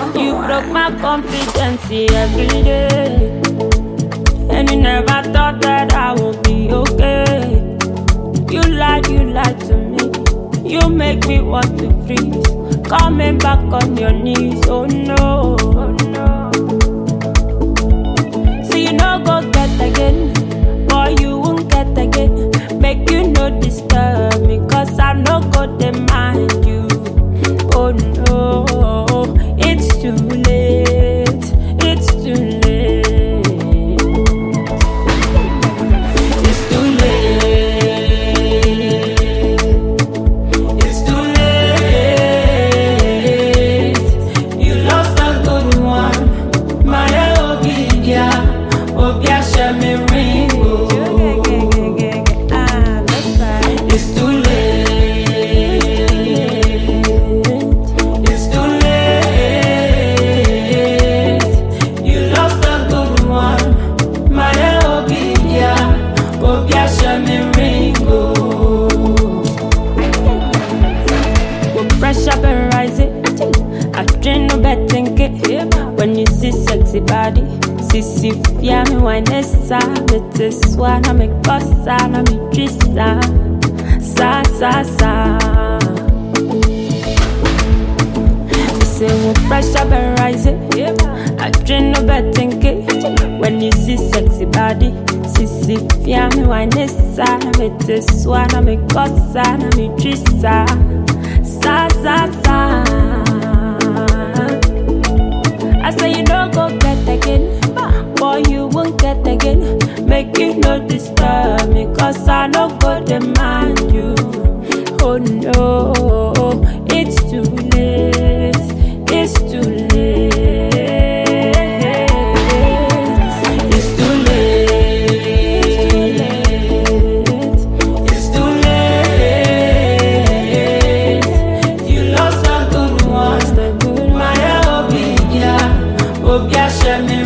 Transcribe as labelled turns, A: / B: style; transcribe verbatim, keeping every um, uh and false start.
A: You broke my confidence every day, and you never thought that I would be okay. You lied, you lied to me. You make me want to freeze. Coming back on your knees, oh no, oh no. So you no go get again, boy you won't get again. Make you no disturb me, cause I no go demand you. Oh no, it's too late, it's too late. It's too late, it's too late. You lost a good one, my Obidia, Obia Shami Ringo. It's too late. Pressure been rising, I dream no betting it. When you see sexy body, sissy fia me wine essa. It is one of me cosa, na me trista, sa sa sa. Say what pressure been rising, I dream no betting it. When you see sexy body, sissy fia me wine essa. It is one of me cosa, na me trista. Sa, sa, sa. I say you don't go get again, boy you won't get again. Make you no disturb me, cause I no go demand you. Oh no, it's too late, it's too late. It's too late, it's too late. You lost a good one, my Obidia, Obia Shemi